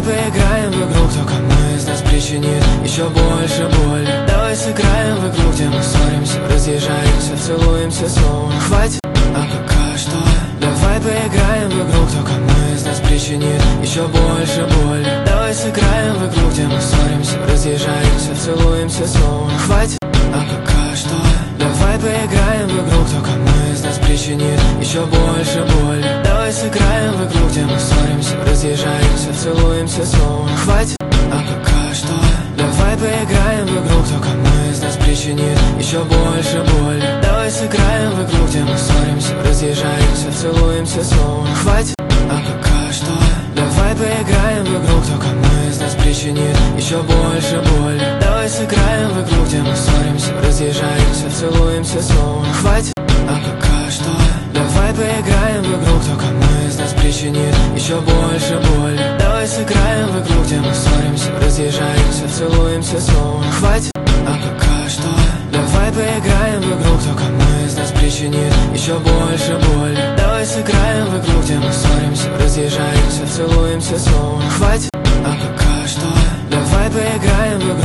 поиграем в игру, кто кому из нас причинит еще больше боли. Давай сыграем в игру, где мы ссоримся, разъезжаемся, целуемся снова. Хватит, а пока что давай поиграем в игру, кто кому из нас причинит еще больше боли. Давай сыграем в игру, где мы ссоримся, разъезжаемся, целуемся снова. Хватит, а пока что давай поиграем в игру, кто кому из нас причинит еще больше боли. Давай сыграем в игру, где мы ссоримся, разъезжаемся, целуемся снова. Хватит, а пока что давай поиграем в игру, кто кому из нас причинит еще больше боли. Давай сыграем в игру, где мы ссоримся, разъезжаемся, целуемся снова. Хватит, а пока что давай поиграем в игру, кто кому из нас причинит еще больше боли. Давай сыграем в игру, где мы ссоримся, разъезжаемся, целуемся снова. Хватит, а пока что давай поиграем в игру, кто кому из нас причинит еще больше боли. Давай сыграем в игру, где мы ссоримся, разъезжаемся, целуемся снова. Хватит, а пока что давай поиграем в игру, кто кому из нас причинит еще больше боли. Давай сыграем в игру, где мы ссоримся, разъезжаемся, целуемся снова. Хватит, а пока что давай поиграем в игру.